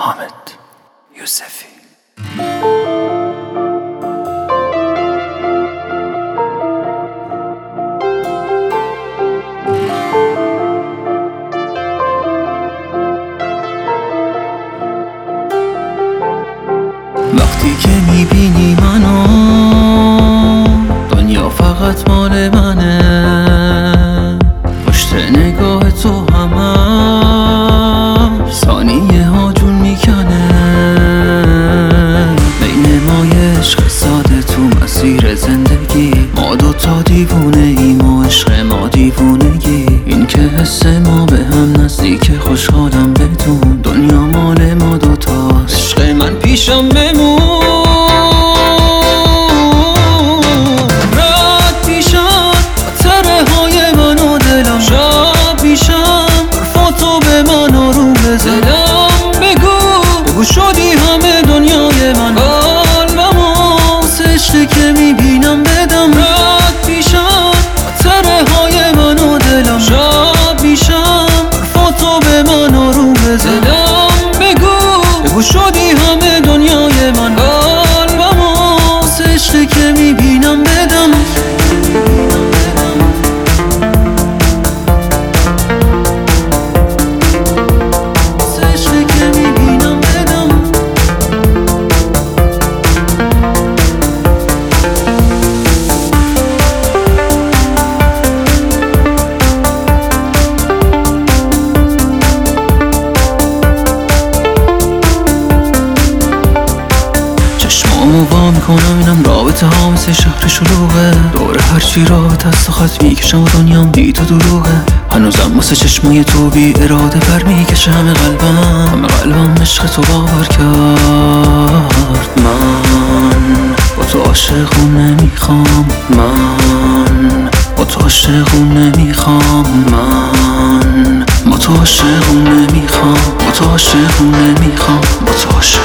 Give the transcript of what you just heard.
حامد یوسفی. وقتی که میبینی منو دنیا فقط مال منه، پشت نگاه تو همه ثانیه ها جون میکنه. بین ما یه عشق ساده تو مسیر زندگی، ما دوتا دیوونه ایم و عشق ما دیوونگی. این که حس ما به هم نزدیک، خوشحالم بدون دنیا مال ما دوتاست. عشق من پیشم بمون، رد پیشم خاطره های من و دلم، شب پیشم حرفاتو به من آروم بزنم. بگو شدی همه دنیای من، قلبمو واسه عشقی که میبینم بدم. رد پیشم خاطره های من و دلم، شب پیشم حرفاتو به من آروم بزنم. بگو شدی همه دنیای من، قلبمو واسه عشقی که میبینم بدم. چشمامو وا میکنم اینم رابطه ها مثل شهر شلوغه، دور هرچی رابطه است و خط میکشم و دنیام بی تو دروغه. هنوزم واسه چشمای تو بی اراده پر میکشه همه قلبم عشق تو باور کرد. من با تو عاشقونه میخوام، من با تو عاشقونه میخوام، من با تو عاشقونه میخوام، با تو عاشقونه میخوام، با تو عاشق